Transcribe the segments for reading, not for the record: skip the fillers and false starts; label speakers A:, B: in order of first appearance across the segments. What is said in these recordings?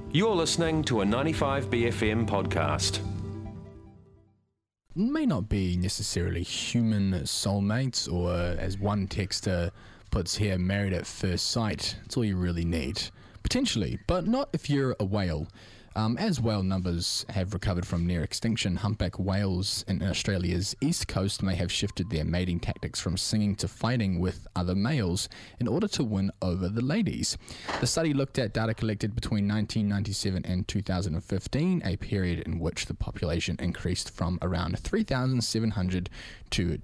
A: You're listening to a 95BFM podcast.
B: May not be necessarily human soulmates, or as one texter puts here, married at first sight. It's all you really need. Potentially, but not if you're a whale. As whale numbers have recovered from near extinction, humpback whales in Australia's east coast may have shifted their mating tactics from singing to fighting with other males in order to win over the ladies. The study looked at data collected between 1997 and 2015, a period in which the population increased from around 3,700 to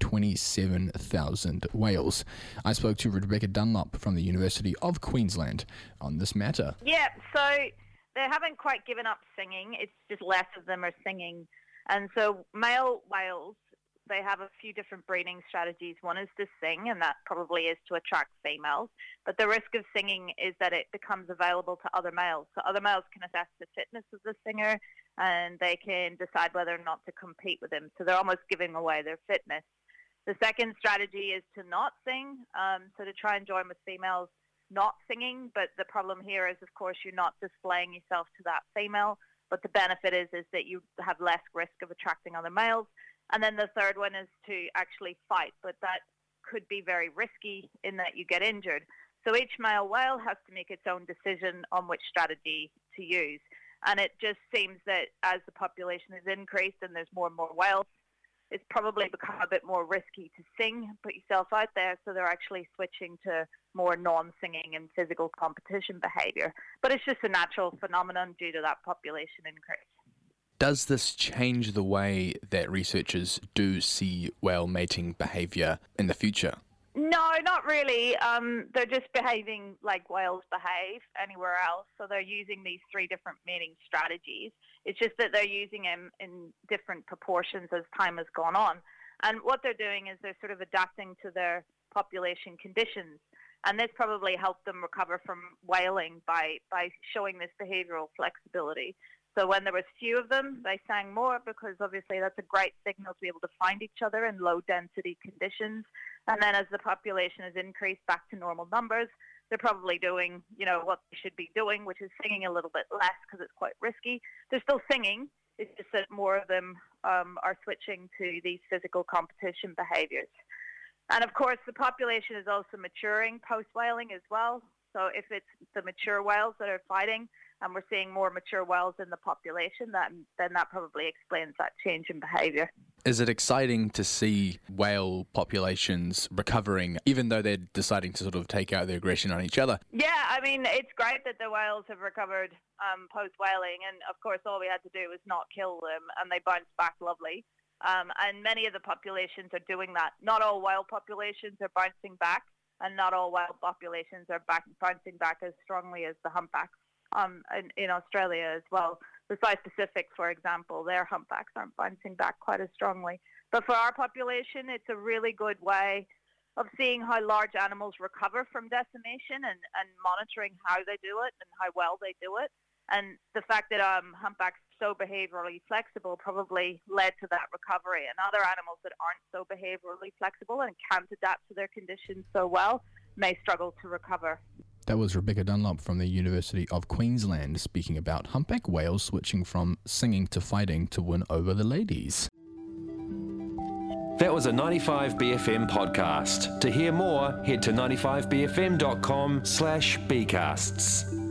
B: 27,000 whales. I spoke to Rebecca Dunlop from the University of Queensland on this matter.
C: Yeah, so they haven't quite given up singing. It's just less of them are singing. And so male whales, they have a few different breeding strategies. One is to sing, and that probably is to attract females. But the risk of singing is that it becomes available to other males. So other males can assess the fitness of the singer, and they can decide whether or not to compete with him. So they're almost giving away their fitness. The second strategy is to not sing, so to try and join with females not singing, but the problem here is, of course, you're not displaying yourself to that female, but the benefit is that you have less risk of attracting other males. And then the third one is to actually fight, but that could be very risky in that you get injured. So each male whale has to make its own decision on which strategy to use. And it just seems that as the population has increased and there's more and more whales, it's probably become a bit more risky to sing, put yourself out there, so they're actually switching to more non-singing and physical competition behaviour. But it's just a natural phenomenon due to that population increase.
B: Does this change the way that researchers do see whale mating behaviour in the future?
C: No, not really. They're just behaving like whales behave anywhere else. So they're using these three different mating strategies. It's just that they're using them in different proportions as time has gone on. And what they're doing is they're sort of adapting to their population conditions. And this probably helped them recover from whaling by showing this behavioral flexibility. So when there was few of them, they sang more because obviously that's a great signal to be able to find each other in low density conditions. And then as the population has increased back to normal numbers, they're probably doing, what they should be doing, which is singing a little bit less because it's quite risky. They're still singing. It's just that more of them are switching to these physical competition behaviors. And of course, the population is also maturing post-whaling as well. So if it's the mature whales that are fighting, and we're seeing more mature whales in the population, then that probably explains that change in behaviour.
B: Is it exciting to see whale populations recovering, even though they're deciding to sort of take out their aggression on each other?
C: Yeah, I mean, it's great that the whales have recovered post-whaling, and of course all we had to do was not kill them, and they bounced back lovely. And many of the populations are doing that. Not all whale populations are bouncing back, and not all whale populations are bouncing back as strongly as the humpbacks. In Australia as well. The South Pacific, for example, their humpbacks aren't bouncing back quite as strongly. But for our population, it's a really good way of seeing how large animals recover from decimation and monitoring how they do it and how well they do it. And the fact that humpbacks are so behaviourally flexible probably led to that recovery. And other animals that aren't so behaviourally flexible and can't adapt to their conditions so well may struggle to recover.
B: That was Rebecca Dunlop from the University of Queensland speaking about humpback whales switching from singing to fighting to win over the ladies.
A: That was a 95BFM podcast. To hear more, head to 95bfm.com/bcasts.